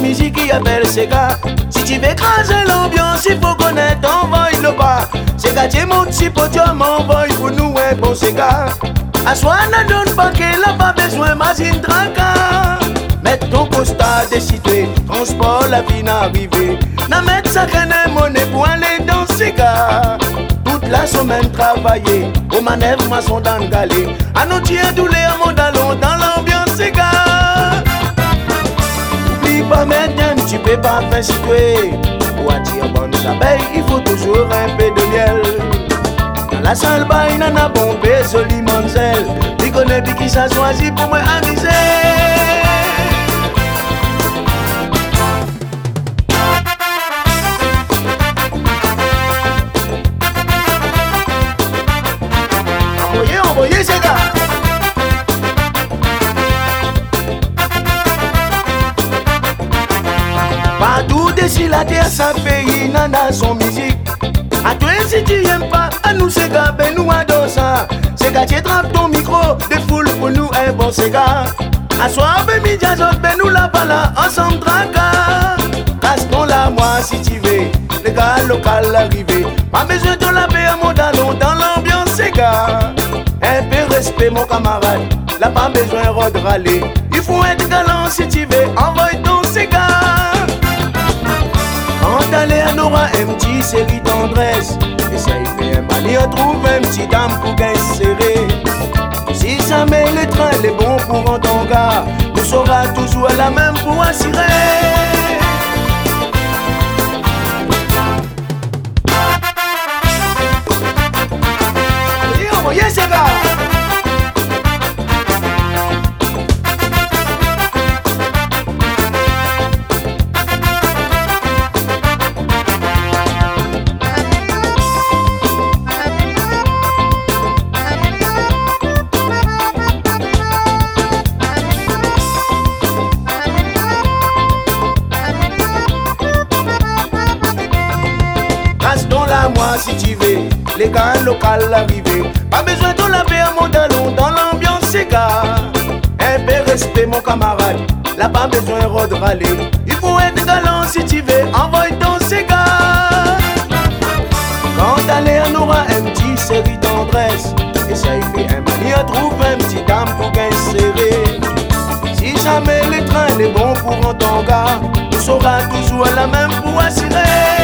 musique qui appelle Sega. Si tu veux écraser l'ambiance, il faut connaître, envoie le bas. Sega, tu montes si podium, envoie pour nous un bon Sega. À soi, ne donne pas qu'elle n'a pas besoin, machine traca. Mets ton constat décidé, transport la vie n'arrive. N'a mettre sa monnaie pour aller dans Sega. Toute la semaine travailler, aux manœuvres maçon d'engalé. À nous tiens tous les amondalons dans l'ambiance Sega. N'oublie pas maintenant, tu peux pas faire situer. Pour attirer bonnes abeilles, il faut toujours un peu de miel. Dans la salle baille, n'en a bombé, joli manzel. Il connaît bien qui s'est choisi pour me amuser. Envoyez ces gars. Partout d'ici la terre, ça pays, nana son musique. À toi si tu n'aimes pas, à nous ces gars, ben nous adore ça. Ces gars, tu trappes ton micro, des foules pour nous, un bon ces gars. À soir, ben midi, ben nous la bala, ensemble traca. Restons là, moi si tu veux, les gars locaux arrivés. Pas besoin de la paix à mon dalon, dans l'ambiance ces gars. Un peu respect mon camarade, là pas besoin de râler. Il faut être galant si tu veux, envoie ton Sega. Quand t'allais à Nora, un petit série tendresse. Et ça y fait un mal, il trouve un petit dame pour gagner serré. Si jamais le train est bon pour un ton gars, nous sera toujours la même pour assurer. Envoyez ces gars. Restons là, moi, si tu veux, les gars locaux arrivés. Pas besoin de laver à mon talon dans l'ambiance Sega. Un peu respect, mon camarade, là pas besoin de râler. Il faut être galant si tu veux, envoie ton Sega. Quand t'allais à Nora, un petit série tendresse. Et ça y fait un mal, trouve un petit dame pour gagner serré. Si jamais le train est bon pour un ton gars, nous sera toujours la même pour assurer.